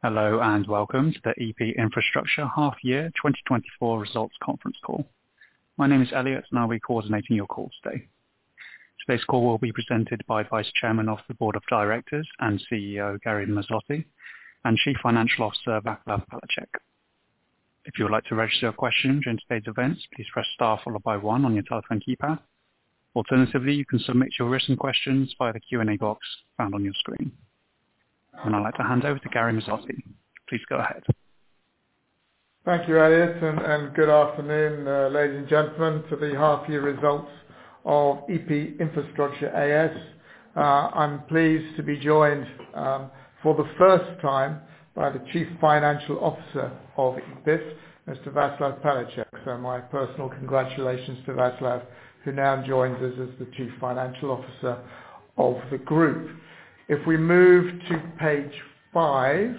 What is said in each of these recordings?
Hello and welcome to the EP Infrastructure Half Year 2024 Results Conference Call. My name is Elliot and I'll be coordinating your call today. Today's call will be presented by Vice Chairman of the Board of Directors and CEO Gary Mazzotti and Chief Financial Officer Václav Palecek. If you would like to register a question during today's events, please press star followed by 1 on your telephone keypad. Alternatively, you can submit your written questions via the Q&A box found on your screen. And I'd like to hand over to Gary Mazzotti. Please go ahead. Thank you, Elliot, and good afternoon, ladies and gentlemen, to the half-year results of EP Infrastructure AS. I'm pleased to be joined for the first time by the Chief Financial Officer of EPIF, Mr. Václav Palecek. So my personal congratulations to Václav, who now joins us as the Chief Financial Officer of the group. If we move to page 5,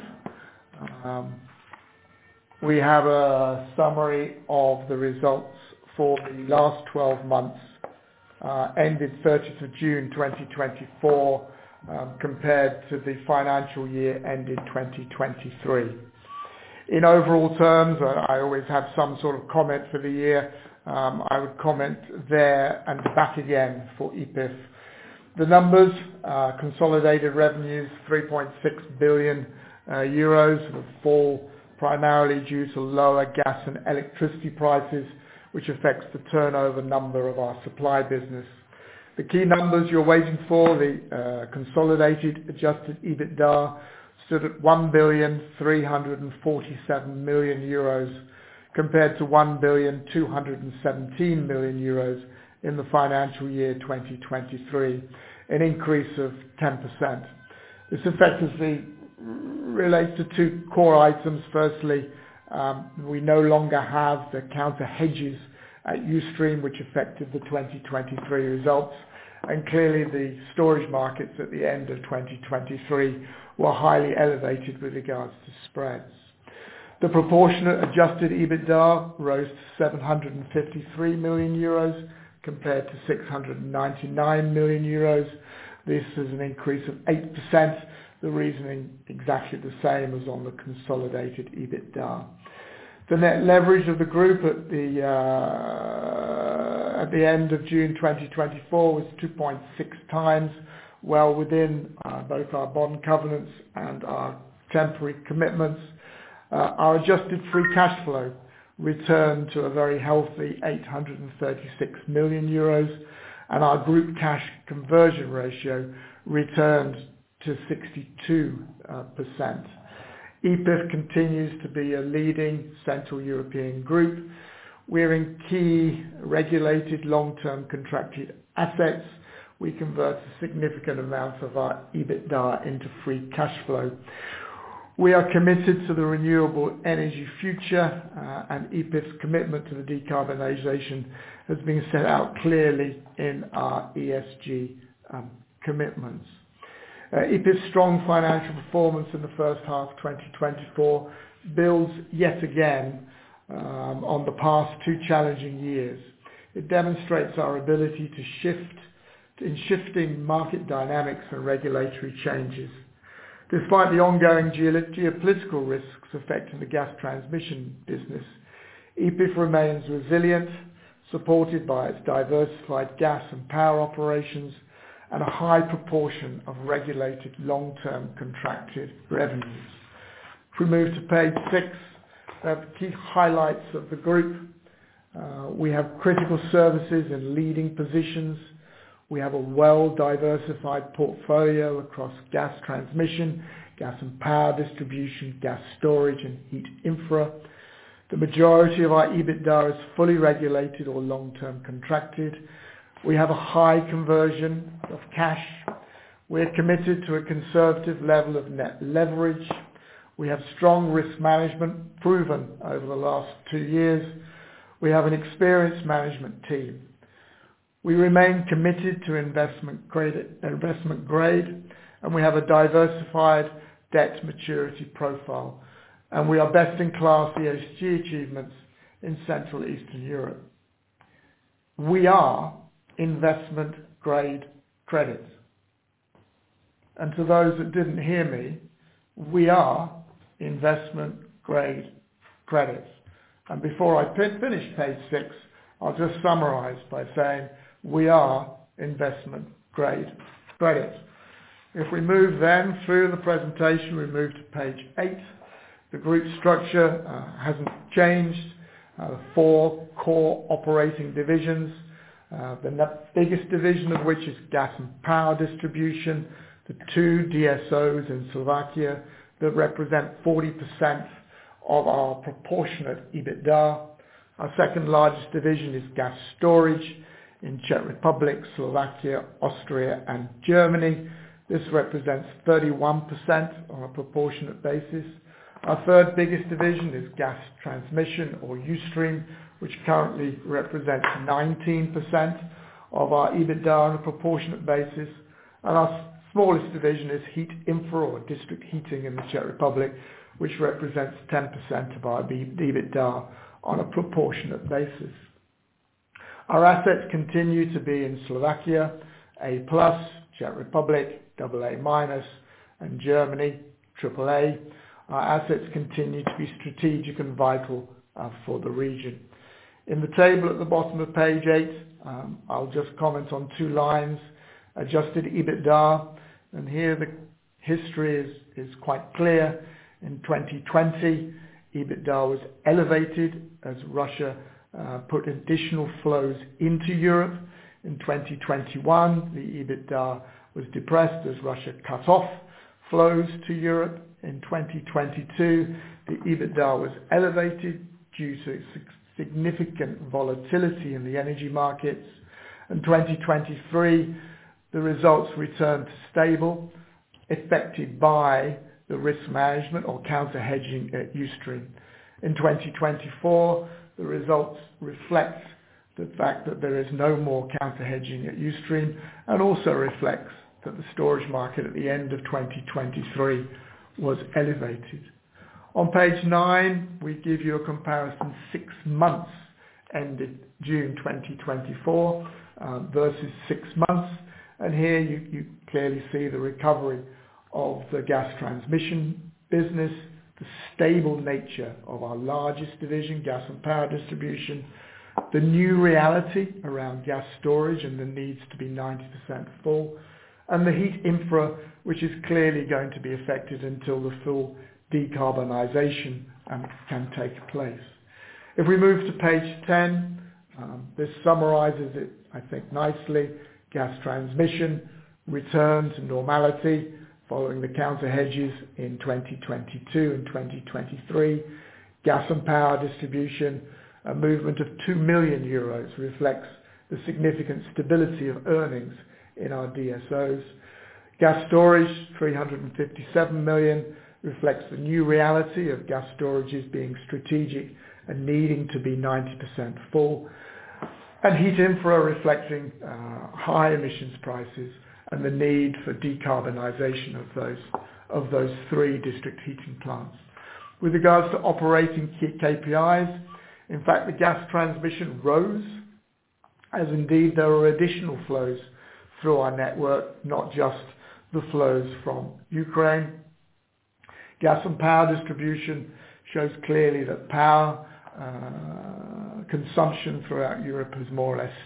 we have a summary of the results for the last 12 months, ended 30th of June 2024, compared to the financial year ended 2023. In overall terms, I always have some sort of comment for the year. I would comment there and back again for EPIF. The numbers, consolidated revenues, 3.6 billion euros, a fall primarily due to lower gas and electricity prices, which affects the turnover number of our supply business. The key numbers you're waiting for, the consolidated adjusted EBITDA, stood at 1,347 million euros compared to 1,217 million euros in the financial year 2023, an increase of 10%. This effectively relates to two core items. Firstly, we no longer have the counter hedges at Ustream, which affected the 2023 results, and clearly the storage markets at the end of 2023 were highly elevated with regards to spreads. The proportionate adjusted EBITDA rose to 753 million euros compared to 699 million euros. This is an increase of 8%. The reasoning exactly the same as on the consolidated EBITDA. The net leverage of the group at the end of June 2024 was 2.6 times, well within both our bond covenants and our temporary commitments. Our adjusted free cash flow returned to a very healthy 836 million euros, and our group cash conversion ratio returned to 62%. EPIF continues to be a leading Central European group. We're in key regulated long-term contracted assets. We convert a significant amount of our EBITDA into free cash flow. We are committed to the renewable energy future, and EPIF's commitment to the decarbonisation has been set out clearly in our ESG commitments. EPIF's strong financial performance in the first half of 2024 builds yet again on the past two challenging years. It demonstrates our ability to shift in shifting market dynamics and regulatory changes. Despite the ongoing geopolitical risks affecting the gas transmission business, EPIF remains resilient, supported by its diversified gas and power operations and a high proportion of regulated long-term contracted revenues. If we move to page 6, we have the key highlights of the group. We have critical services in leading positions. We have a well-diversified portfolio across gas transmission, gas and power distribution, gas storage and heat infra. The majority of our EBITDA is fully regulated or long-term contracted. We have a high conversion of cash. We're committed to a conservative level of net leverage. We have strong risk management proven over the last 2 years. We have an experienced management team. We remain committed to investment grade, and we have a diversified debt maturity profile, and we are best in class ESG achievements in Central Eastern Europe. We are investment grade credit. And to those that didn't hear me, we are investment-grade credits. And before I finish page 6, I'll just summarize by saying we are investment-grade credits. If we move then through the presentation, we move to page 8. The group structure hasn't changed. 4 core operating divisions. The biggest division of which is gas and power distribution. The 2 DSOs in Slovakia that represent 40% of our proportionate EBITDA. Our second largest division is gas storage in Czech Republic, Slovakia, Austria and Germany. This represents 31% on a proportionate basis. Our third biggest division is gas transmission or Ustream, which currently represents 19% of our EBITDA on a proportionate basis. And our smallest division is Heat Infra or district heating in the Czech Republic, which represents 10% of our EBITDA on a proportionate basis. Our assets continue to be in Slovakia, A+, Czech Republic, AA-, and Germany, AAA. Our assets continue to be strategic and vital for the region. In the table at the bottom of page 8, I'll just comment on 2 lines. Adjusted EBITDA, and here the history is quite clear. In 2020, EBITDA was elevated as Russia put additional flows into Europe. In 2021, the EBITDA was depressed as Russia cut off flows to Europe. In 2022, the EBITDA was elevated due to significant volatility in the energy markets. In 2023, the results returned to stable, affected by the risk management or counter-hedging at Ustream. In 2024, the results reflect the fact that there is no more counter-hedging at Ustream, and also reflects that the storage market at the end of 2023 was elevated. On page 9, we give you a comparison 6 months ended June 2024 versus 6 months. And here you clearly see the recovery of the gas transmission business, the stable nature of our largest division, gas and power distribution, the new reality around gas storage and the needs to be 90% full, and the heat infra, which is clearly going to be affected until the full decarbonisation can take place. If we move to page 10, this summarises it, I think, nicely. Gas transmission returned to normality following the counter hedges in 2022 and 2023. Gas and power distribution, a movement of 2 million euros, reflects the significant stability of earnings in our DSOs. Gas storage, 357 million, reflects the new reality of gas storages being strategic and needing to be 90% full. And heat infra reflecting high emissions prices and the need for decarbonisation of those 3 district heating plants. With regards to operating key KPIs, in fact, the gas transmission rose, as indeed there were additional flows through our network, not just the flows from Ukraine. Gas and power distribution shows clearly that power consumption throughout Europe is more or less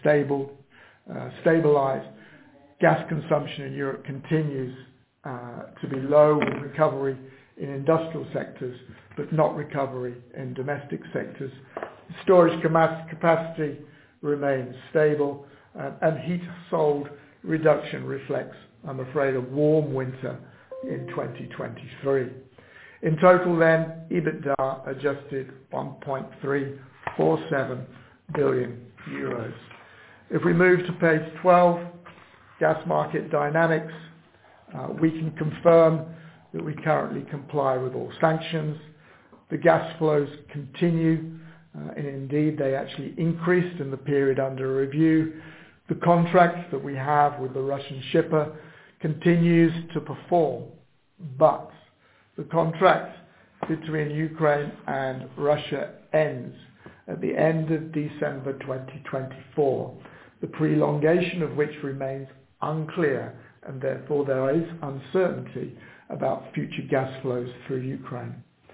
stabilised. Gas consumption in Europe continues to be low, with recovery in industrial sectors, but not recovery in domestic sectors. Storage capacity remains stable, and heat sold reduction reflects, I'm afraid, a warm winter in 2023. In total then, EBITDA adjusted 1.347 billion euros. If we move to page 12, gas market dynamics, we can confirm that we currently comply with all sanctions. The gas flows continue, and indeed they actually increased in the period under review. The contract that we have with the Russian shipper continues to perform, but the contract between Ukraine and Russia ends at the end of December 2024, the prolongation of which remains unclear, and therefore there is uncertainty about future gas flows through Ukraine.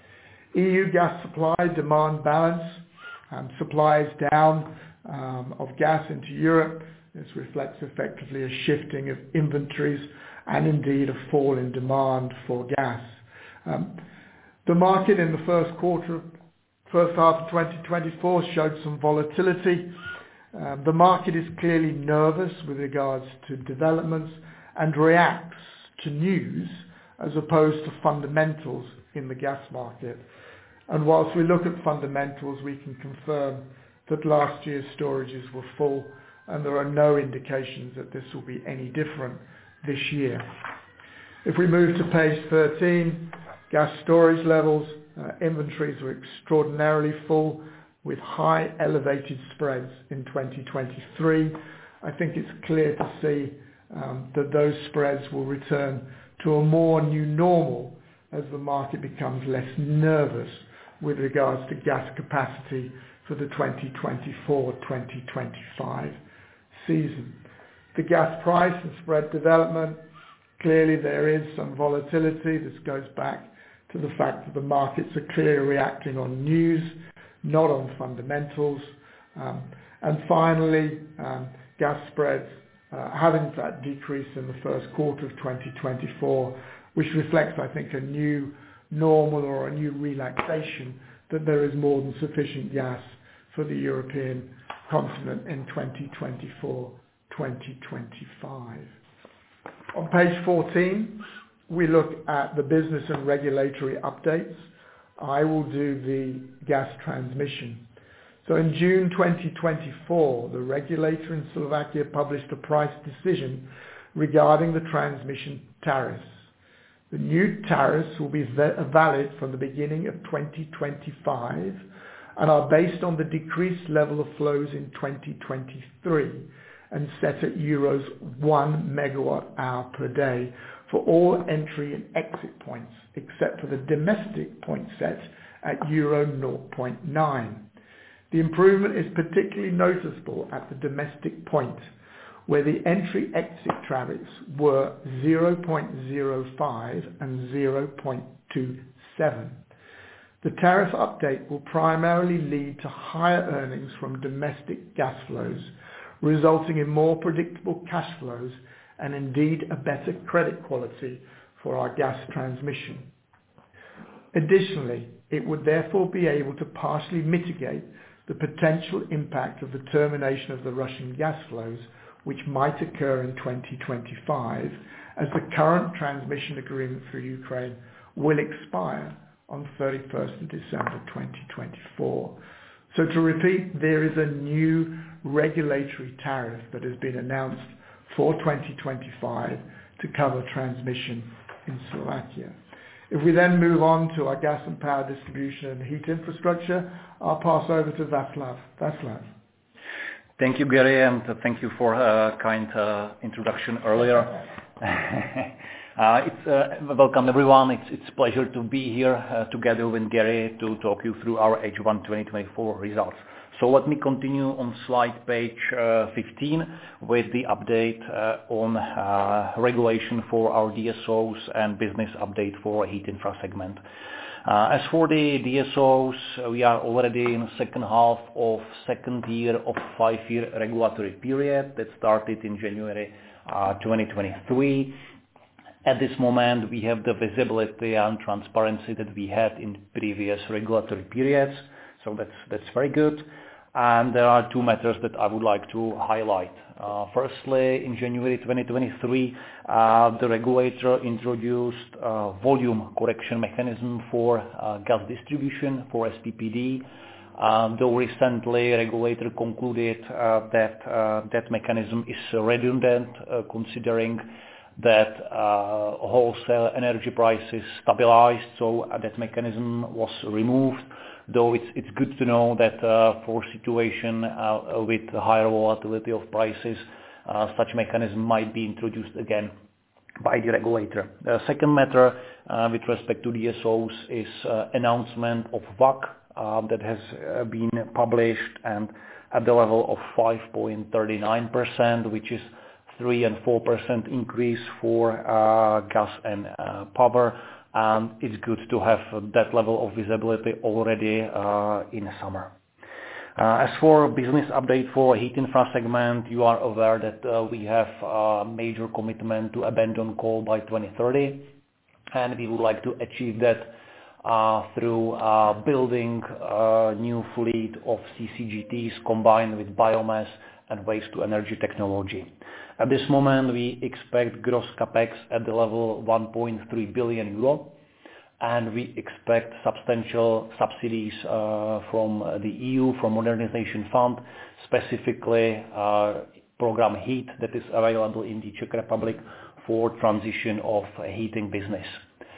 EU gas supply demand balance, supply is down of gas into Europe. This reflects effectively a shifting of inventories and indeed a fall in demand for gas. The market in the first half of 2024 showed some volatility. The market is clearly nervous with regards to developments and reacts to news as opposed to fundamentals in the gas market. And whilst we look at fundamentals, we can confirm that last year's storages were full and there are no indications that this will be any different this year. If we move to page 13, gas storage levels, inventories were extraordinarily full with high elevated spreads in 2023. I think it's clear to see that those spreads will return to a more new normal as the market becomes less nervous with regards to gas capacity for the 2024-2025 season. The gas price and spread development, clearly there is some volatility. This goes back to the fact that the markets are clearly reacting on news, not on fundamentals. And finally, gas spreads have in fact decreased in the first quarter of 2024, which reflects, I think, a new normal or a new relaxation that there is more than sufficient gas for the European continent in 2024-2025. On page 14, we look at the business and regulatory updates. I will do the gas transmission. So in June 2024, the regulator in Slovakia published a price decision regarding the transmission tariffs. The new tariffs will be valid from the beginning of 2025 and are based on the decreased level of flows in 2023 and set at euros 1 megawatt hour per day for all entry and exit points, except for the domestic point set at euro 0.9. The improvement is particularly noticeable at the domestic point, where the entry-exit tariffs were 0.05 and 0.27. The tariff update will primarily lead to higher earnings from domestic gas flows, resulting in more predictable cash flows and indeed a better credit quality for our gas transmission. Additionally, it would therefore be able to partially mitigate the potential impact of the termination of the Russian gas flows, which might occur in 2025, as the current transmission agreement for Ukraine will expire on 31st of December 2024. So to repeat, there is a new regulatory tariff that has been announced for 2025 to cover transmission in Slovakia. If we then move on to our gas and power distribution and heat infrastructure, I'll pass over to Václav. Václav. Thank you, Gary, and thank you for a kind introduction earlier. Welcome, everyone. It's a pleasure to be here together with Gary to talk you through our H1 2024 results. So let me continue on slide page 15 with the update on regulation for our DSOs and business update for heat infra segment. As for the DSOs, we are already in the second half of second year of 5-year regulatory period that started in January 2023. At this moment, we have the visibility and transparency that we had in previous regulatory periods, so that's very good. And there are two matters that I would like to highlight. Firstly, in January 2023, the regulator introduced a volume correction mechanism for gas distribution, for SPPD. Though recently, the regulator concluded that that mechanism is redundant, considering that wholesale energy prices stabilized, so that mechanism was removed. Though it's good to know that for a situation with higher volatility of prices, such mechanism might be introduced again by the regulator. The second matter with respect to DSOs is announcement of WACC that has been published and at the level of 5.39%, which is 3 and 4% increase for gas and power, and it's good to have that level of visibility already in summer. As for business update for Heat Infra segment, you are aware that we have a major commitment to abandon coal by 2030, and we would like to achieve that through building a new fleet of CCGTs combined with biomass and waste-to-energy technology. At this moment, we expect gross capex at the level 1.3 billion euro, and we expect substantial subsidies from the EU, from Modernization Fund, specifically program HEAT that is available in the Czech Republic for transition of heating business.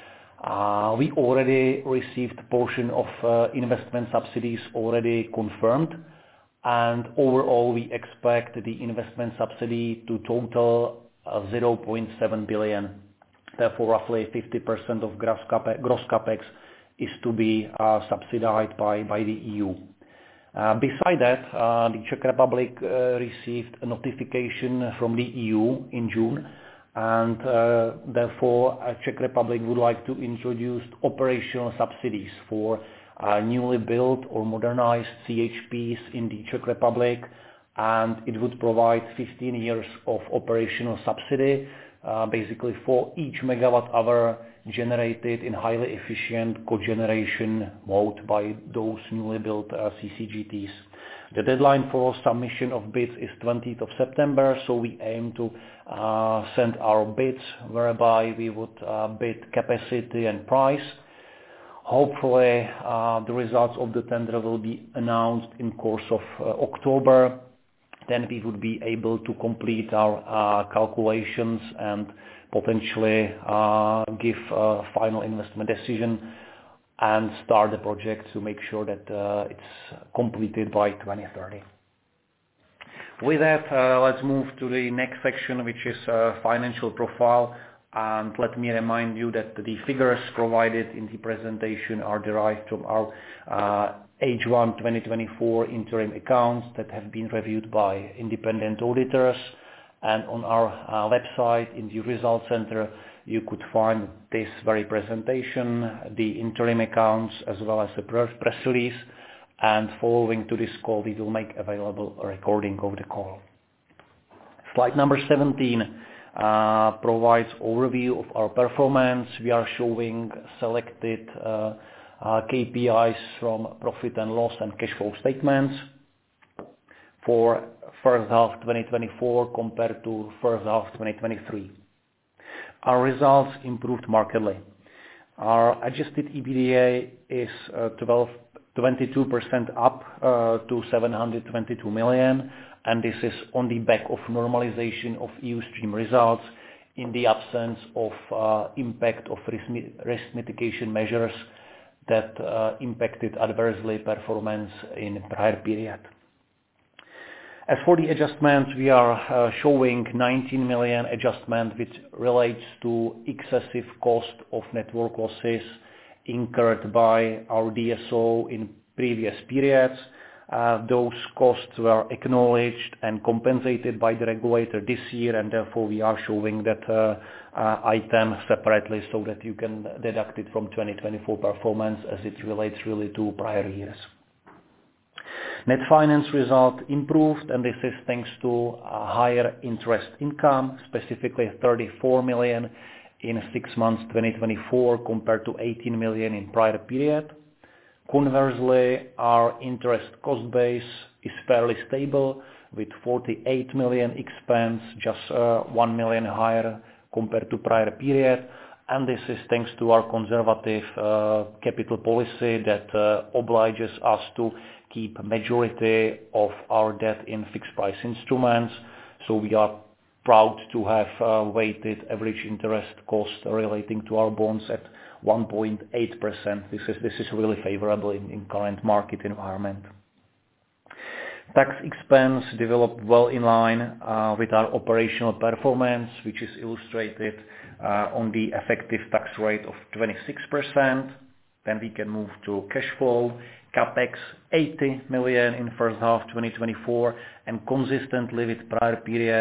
We already received a portion of investment subsidies already confirmed, and overall we expect the investment subsidy to total 0.7 billion. Therefore, roughly 50% of gross capex is to be subsidized by the EU. Beside that, the Czech Republic received a notification from the EU in June, and therefore Czech Republic would like to introduce operational subsidies for newly built or modernized CHPs in the Czech Republic, and it would provide 15 years of operational subsidy, basically for each megawatt hour generated in highly efficient cogeneration mode by those newly built CCGTs. The deadline for submission of bids is 20th of September, so we aim to send our bids whereby we would bid capacity and price. Hopefully, the results of the tender will be announced in course of October. Then we would be able to complete our calculations and potentially give a final investment decision and start the project to make sure that it's completed by 2030. With that, let's move to the next section, which is financial profile. And let me remind you that the figures provided in the presentation are derived from our H1 2024 interim accounts that have been reviewed by independent auditors. And on our website in the Results Center, you could find this very presentation, the interim accounts, as well as the press release. And following to this call, we will make available a recording of the call. Slide number 17 provides overview of our performance. We are showing selected KPIs from profit and loss and cash flow statements for first half 2024 compared to first half 2023. Our results improved markedly. Our adjusted EBITDA is 22% up to 722 million, and this is on the back of normalization of EU stream results in the absence of impact of risk mitigation measures that impacted adversely performance in prior period. As for the adjustments, we are showing 19 million adjustment which relates to excessive cost of network losses incurred by our DSO in previous periods. Those costs were acknowledged and compensated by the regulator this year, and therefore we are showing that item separately so that you can deduct it from 2024 performance as it relates really to prior years. Net finance result improved, and this is thanks to higher interest income, specifically 34 million in 6 months 2024 compared to 18 million in prior period. Conversely, our interest cost base is fairly stable with 48 million expense, just 1 million higher compared to prior period. And this is thanks to our conservative capital policy that obliges us to keep majority of our debt in fixed price instruments. So we are proud to have weighted average interest cost relating to our bonds at 1.8%. This is really favorable in current market environment. Tax expense developed well in line with our operational performance, which is illustrated on the effective tax rate of 26%. Then we can move to cash flow. Capex 80 million in first half 2024, and consistently with prior periods,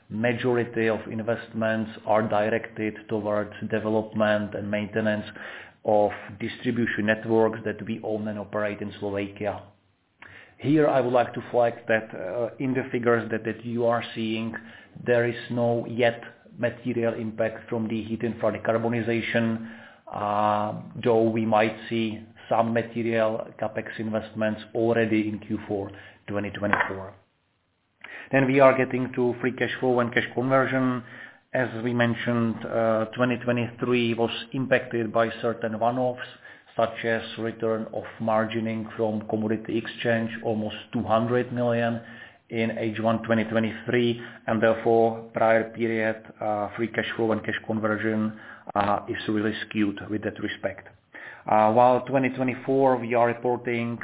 majority of investments are directed towards development and maintenance of distribution networks that we own and operate in Slovakia. Here I would like to flag that in the figures that you are seeing, there is no yet material impact from the heat infra decarbonization, though we might see some material capex investments already in Q4 2024. Then we are getting to free cash flow and cash conversion. As we mentioned, 2023 was impacted by certain one-offs, such as return of margining from commodity exchange, almost 200 million in H1 2023, and therefore prior period free cash flow and cash conversion is really skewed with that respect. While 2024 we are reporting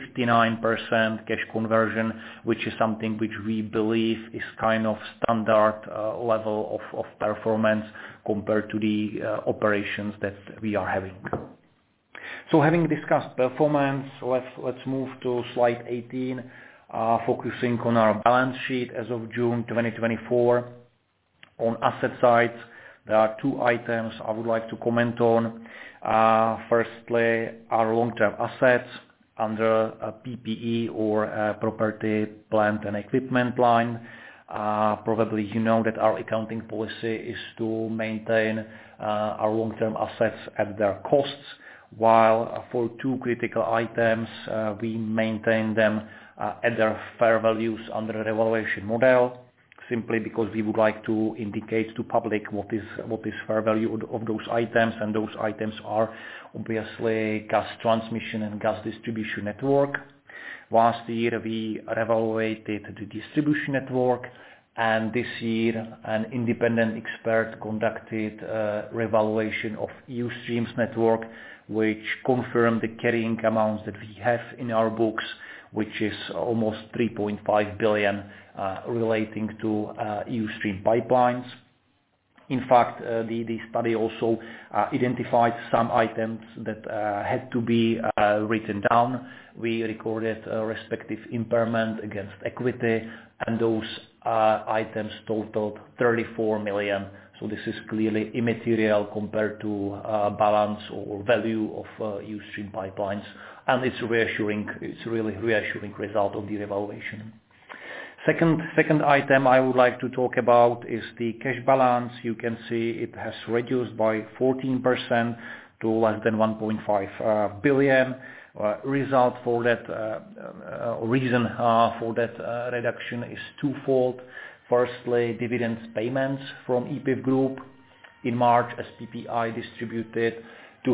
59% cash conversion, which is something which we believe is kind of standard level of performance compared to the operations that we are having. So having discussed performance, let's move to slide 18, focusing on our balance sheet as of June 2024. On asset side, there are two items I would like to comment on. Firstly, our long-term assets under a PPE or property, plant and equipment line. Probably you know that our accounting policy is to maintain our long-term assets at their costs, while for two critical items we maintain them at their fair values under a revaluation model, simply because we would like to indicate to public what is fair value of those items, and those items are obviously gas transmission and gas distribution network. Last year we revaluated the distribution network, and this year an independent expert conducted a revaluation of Eustream's network, which confirmed the carrying amounts that we have in our books, which is almost 3.5 billion relating to Eustream pipelines. In fact, the study also identified some items that had to be written down. We recorded a respective impairment against equity, and those items totaled 34 million. So this is clearly immaterial compared to balance or value of Eustream pipelines, and it's really reassuring result of the evaluation. Second item I would like to talk about is the cash balance. You can see it has reduced by 14% to less than 1.5 billion. Result for that reason for that reduction is twofold. Firstly, dividends payments from EPIF Group. In March, SPPI distributed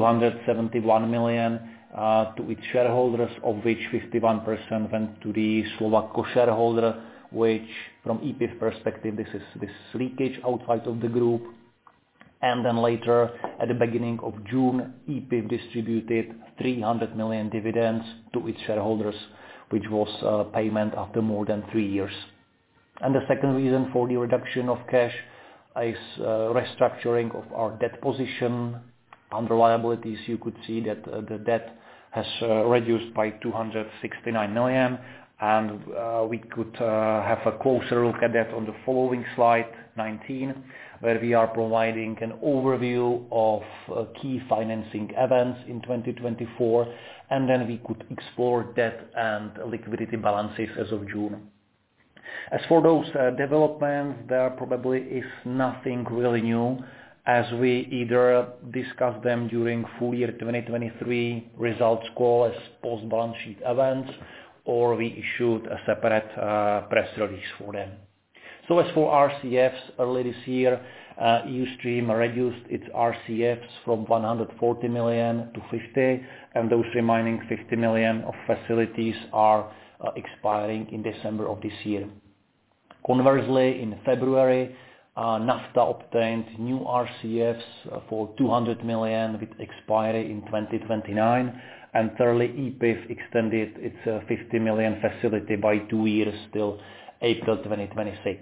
271 million to its shareholders, of which 51% went to the Slovakia shareholder, which from EPIF perspective, this is leakage outside of the group. And then later, at the beginning of June, EPIF distributed 300 million dividends to its shareholders, which was payment after more than 3 years. And the second reason for the reduction of cash is restructuring of our debt position. Under liabilities, you could see that the debt has reduced by 269 million, and we could have a closer look at that on the following slide 19, where we are providing an overview of key financing events in 2024, and then we could explore debt and liquidity balances as of June. As for those developments, there probably is nothing really new, as we either discussed them during full year 2023 results call as post-balance sheet events, or we issued a separate press release for them. So as for RCFs, early this year, Eustream reduced its RCFs from 140 million to 50, and those remaining 50 million of facilities are expiring in December of this year. Conversely, in February, Nafta obtained new RCFs for 200 million with expiry in 2029, and thirdly, EPIF extended its 50 million facility by 2 years till April 2026.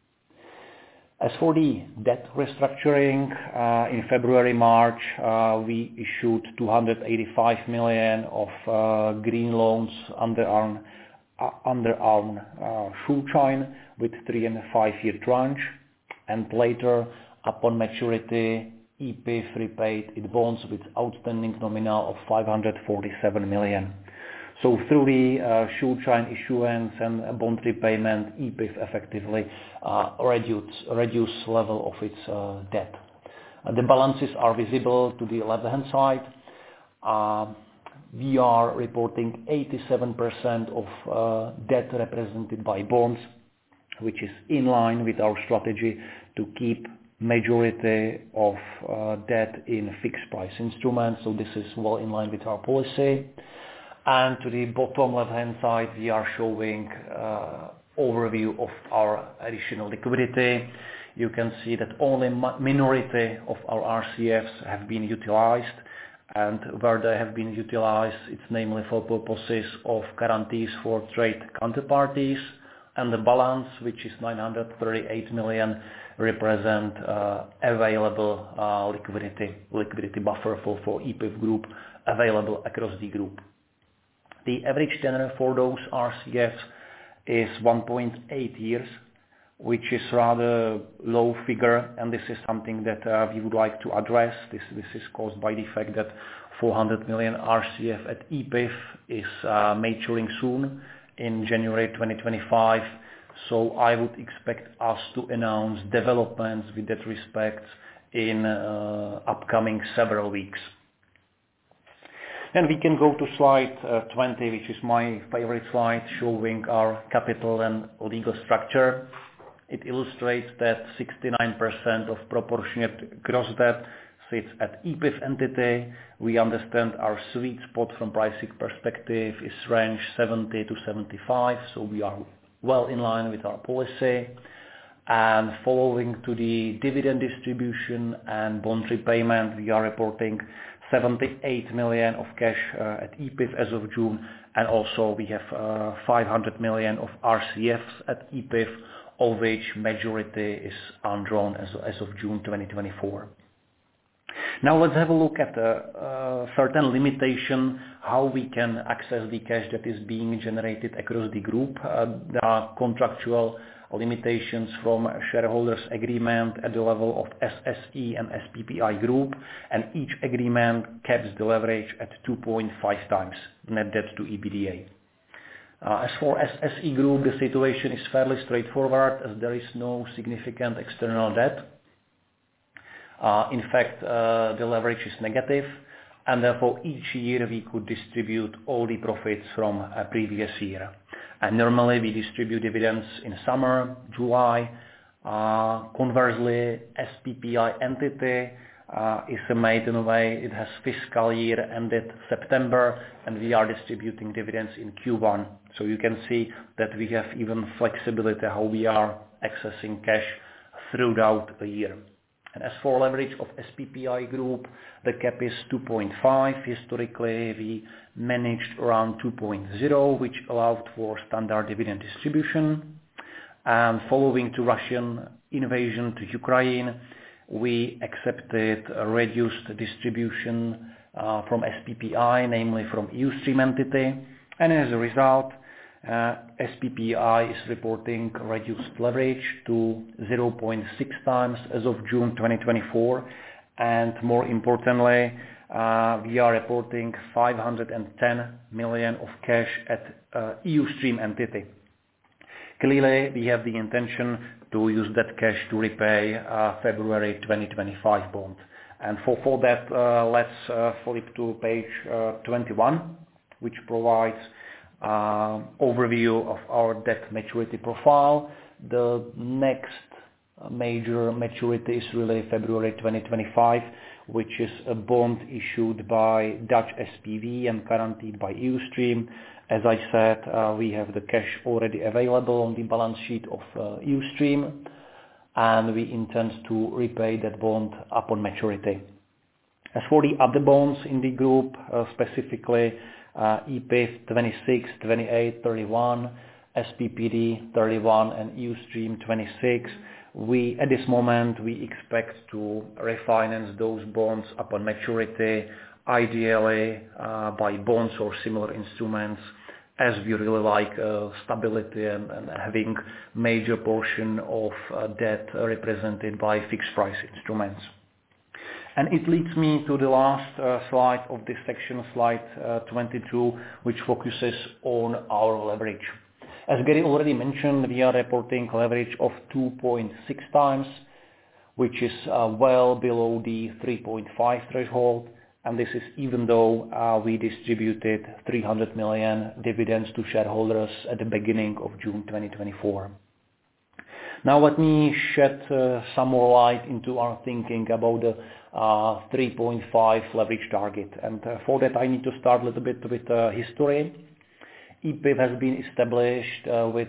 As for the debt restructuring, in February-March, we issued 285 million of green loans under underarm Schuldschein with 3 and 5 year tranche, and later, upon maturity, EPIF repaid its bonds with outstanding nominal of 547 million. So through the Schuldschein issuance and bond repayment, EPIF effectively reduced level of its debt. The balances are visible to the left-hand side. We are reporting 87% of debt represented by bonds, which is in line with our strategy to keep majority of debt in fixed price instruments. So this is well in line with our policy. And to the bottom left-hand side, we are showing overview of our additional liquidity. You can see that only minority of our RCFs have been utilized, and where they have been utilized, it's namely for purposes of guarantees for trade counterparties, and the balance, which is 938 million, represent available liquidity buffer for EPIF Group available across the group. The average tenor for those RCFs is 1.8 years, which is rather low figure, and this is something that we would like to address. This is caused by the fact that 400 million RCF at EPIF is maturing soon in January 2025. So I would expect us to announce developments with that respect in upcoming several weeks. And we can go to slide 20, which is my favorite slide, showing our capital and legal structure. It illustrates that 69% of proportionate gross debt sits at EPIF entity. We understand our sweet spot from pricing perspective is range 70 to 75, so we are well in line with our policy. And following to the dividend distribution and bond repayment, we are reporting 78 million of cash at EPIF as of June, and also we have 500 million of RCFs at EPIF, of which majority is undrawn as of June 2024. Now let's have a look at a certain limitation, how we can access the cash that is being generated across the group. There are contractual limitations from shareholders agreement at the level of SSE and SPPI Group, and each agreement caps the leverage at 2.5 times net debt to EBITDA. As for SSE Group, the situation is fairly straightforward, as there is no significant external debt. In fact, the leverage is negative, and therefore each year we could distribute all the profits from a previous year. And normally we distribute dividends in summer, July. Conversely, SPPI entity is a maiden way. It has fiscal year ended September, and we are distributing dividends in Q1. So you can see that we have even flexibility how we are accessing cash throughout the year. And as for leverage of SPPI Group, the cap is 2.5. Historically, we managed around 2.0, which allowed for standard dividend distribution. And following to Russian invasion to Ukraine, we accepted a reduced distribution from SPPI, namely from Eustream entity. And as a result, SPPI is reporting reduced leverage to 0.6 times as of June 2024. And more importantly, we are reporting 510 million of cash at Eustream entity. Clearly, we have the intention to use that cash to repay February 2025 bond. And for that, let's flip to page 21, which provides overview of our debt maturity profile. The next major maturity is really February 2025, which is a bond issued by Dutch SPV and guaranteed by Eustream. As I said, we have the cash already available on the balance sheet of Eustream, and we intend to repay that bond upon maturity. As for the other bonds in the group, specifically EPIF 26, 28, 31, SPPD 31, and Eustream 26, at this moment we expect to refinance those bonds upon maturity, ideally by bonds or similar instruments as we really like stability and having major portion of debt represented by fixed price instruments. And it leads me to the last slide of this section, slide 22, which focuses on our leverage. As Gary already mentioned, we are reporting leverage of 2.6 times, which is well below the 3.5 threshold. And this is even though we distributed 300 million dividends to shareholders at the beginning of June 2024. Now let me shed some more light into our thinking about the 3.5 leverage target. And for that I need to start a little bit with history. IPIF has been established with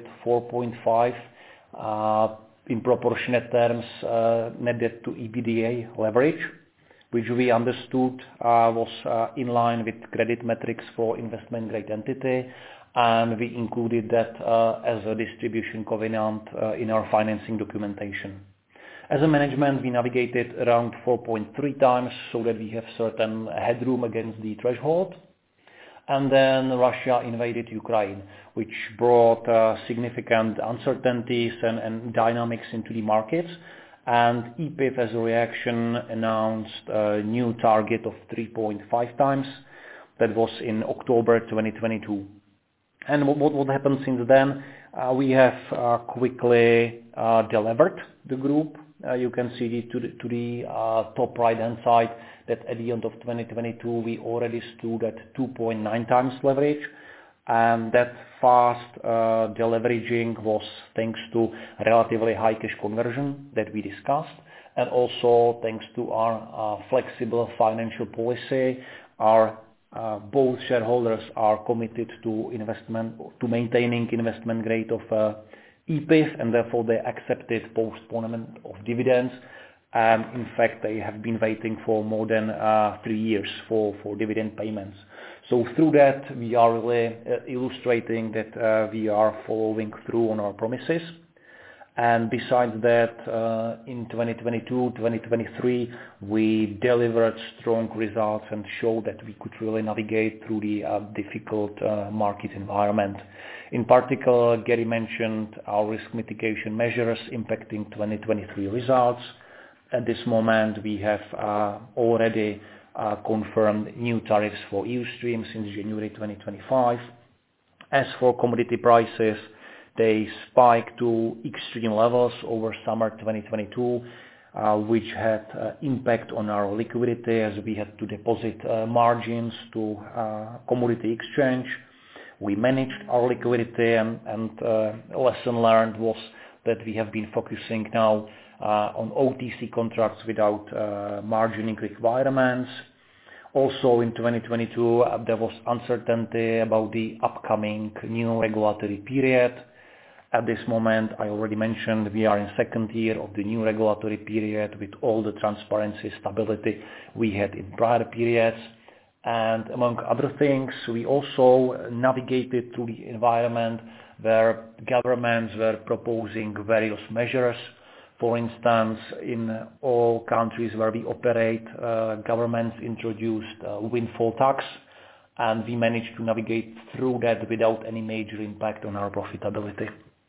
4.5 in proportionate terms net debt to EBITDA leverage, which we understood was in line with credit metrics for investment grade entity, and we included that as a distribution covenant in our financing documentation. As a management, we navigated around 4.3 times so that we have certain headroom against the threshold. And then Russia invaded Ukraine, which brought significant uncertainties and dynamics into the markets. And IPIF, as a reaction, announced a new target of 3.5 times. That was in October 2022. And what happened since then? We have quickly delevered the group. You can see to the top right-hand side that at the end of 2022 we already stood at 2.9 times leverage, and that fast deleveraging was thanks to relatively high cash conversion that we discussed, and also thanks to our flexible financial policy. Our both shareholders are committed to maintaining investment grade of IPIF, and therefore they accepted postponement of dividends. In fact, they have been waiting for more than 3 years for dividend payments. So through that, we are really illustrating that we are following through on our promises. And besides that, in 2022-2023, we delivered strong results and showed that we could really navigate through the difficult market environment. In particular, Gary mentioned our risk mitigation measures impacting 2023 results. At this moment, we have already confirmed new tariffs for EU Stream since January 2025. As for commodity prices, they spiked to extreme levels over summer 2022, which had impact on our liquidity as we had to deposit margins to commodity exchange. We managed our liquidity, and a lesson learned was that we have been focusing now on OTC contracts without margining requirements. Also in 2022, there was uncertainty about the upcoming new regulatory period. At this moment, I already mentioned we are in second year of the new regulatory period with all the transparency, stability we had in prior periods. And among other things, we also navigated through the environment where governments were proposing various measures. For instance, in all countries where we operate, governments introduced windfall tax, and we managed to navigate through that without any major impact on our profitability.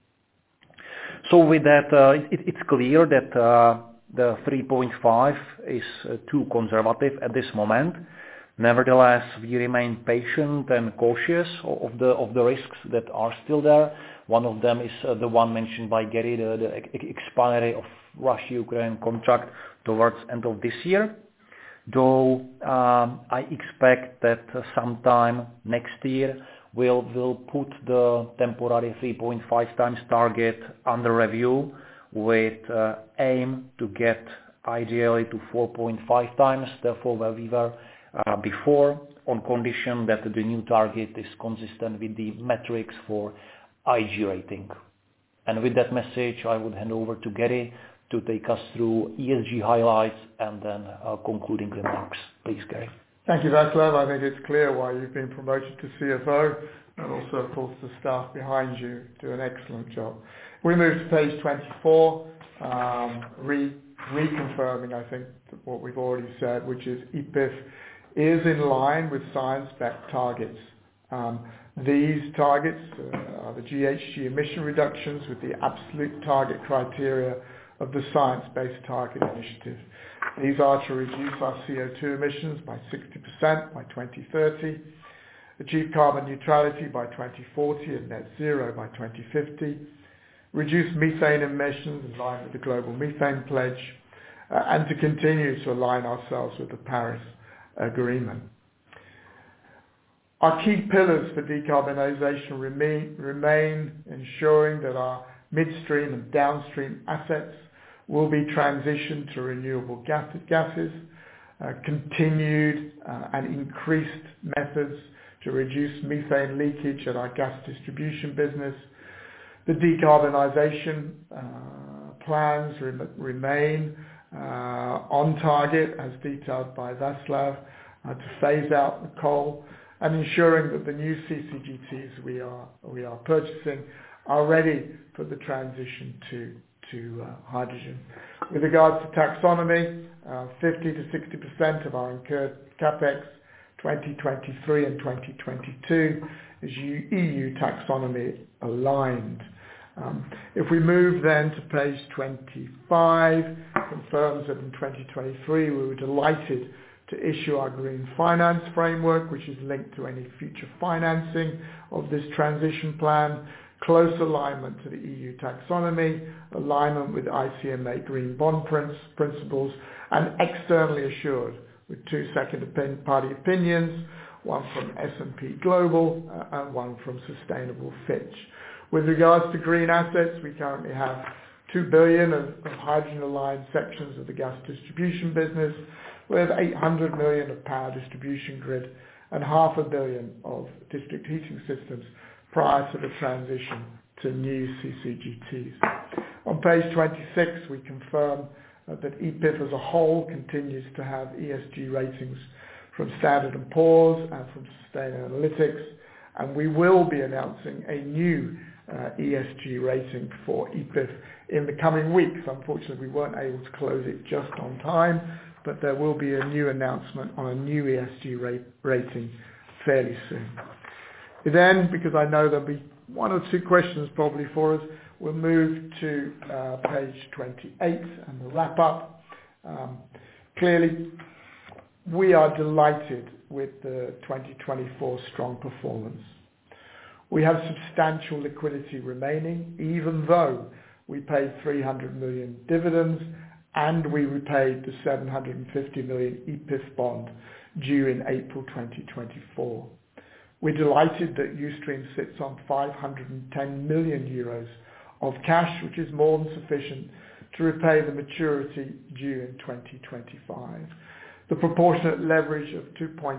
So with that, it's clear that the 3.5 is too conservative at this moment. Nevertheless, we remain patient and cautious of the risks that are still there. One of them is the one mentioned by Gary, the expiry of Russia-Ukraine contract towards end of this year. Though I expect that sometime next year we'll put the temporary 3.5 times target under review with aim to get ideally to 4.5 times, therefore where we were before, on condition that the new target is consistent with the metrics for IG rating. And with that message, I would hand over to Gary to take us through ESG highlights and then concluding remarks. Please, Gary. Thank you, Václav. I think it's clear why you've been promoted to CFO, and also, of course, the staff behind you do an excellent job. We move to page 24, reconfirming, I think, what we've already said, which is IPIF is in line with science-backed targets These targets are the GHG emission reductions with the absolute target criteria of the Science Based Targets initiative. These are to reduce our CO2 emissions by 60% by 2030, achieve carbon neutrality by 2040 and net zero by 2050, reduce methane emissions in line with the Global Methane Pledge, and to continue to align ourselves with the Paris Agreement. Our key pillars for decarbonisation remain ensuring that our midstream and downstream assets will be transitioned to renewable gases, continued and increased methods to reduce methane leakage at our gas distribution business. The decarbonisation plans remain on target, as detailed by Václav, to phase out the coal, and ensuring that the new CCGTs we are purchasing are ready for the transition to hydrogen. With regards to taxonomy, 50 to 60% of our incurred capex 2023 and 2022 is EU taxonomy aligned. If we move then to page 25, confirms that in 2023 we were delighted to issue our Green Finance Framework, which is linked to any future financing of this transition plan, close alignment to the EU taxonomy, alignment with ICMA Green Bond principles, and externally assured with 2 second-party opinions, one from S&P Global and one from Sustainable Fitch. With regards to green assets, we currently have 2 billion of hydrogen-aligned sections of the gas distribution business. We have 800 million of power distribution grid and 500 million of district heating systems prior to the transition to new CCGTs. On page 26, we confirm that EPIF as a whole continues to have ESG ratings from Standard & Poor's and from Sustainalytics, and we will be announcing a new ESG rating for EPIF in the coming weeks. Unfortunately, we weren't able to close it just on time, but there will be a new announcement on a new ESG rating fairly soon. Then, because I know there'll be 1 or 2 questions probably for us, we'll move to page 28 and the wrap up. Clearly, we are delighted with the 2024 strong performance. We have substantial liquidity remaining, even though we paid 300 million dividends and we repaid the 750 million EPIF bond due in April 2024. We're delighted that Eustream sits on 510 million euros of cash, which is more than sufficient to repay the maturity due in 2025. The proportionate leverage of 2.6,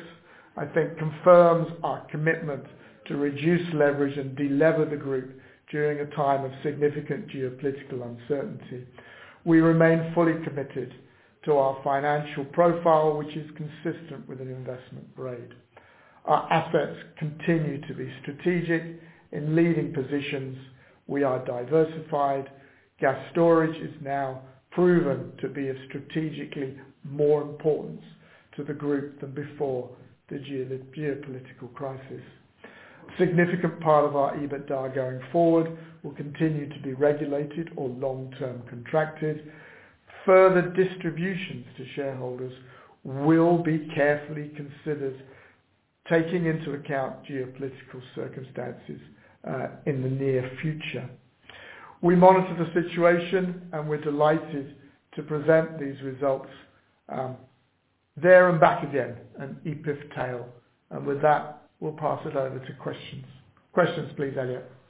I think, confirms our commitment to reduce leverage and delever the group during a time of significant geopolitical uncertainty. We remain fully committed to our financial profile, which is consistent with an investment grade. Our assets continue to be strategic in leading positions. We are diversified. Gas storage is now proven to be of strategically more importance to the group than before the geopolitical crisis. A significant part of our EBITDA going forward will continue to be regulated or long-term contracted. Further distributions to shareholders will be carefully considered, taking into account geopolitical circumstances in the near future. We monitor the situation and we're delighted to present these results there and back again, an EPIF tale. And with that, we'll pass it over to questions. Questions, please, Elliot.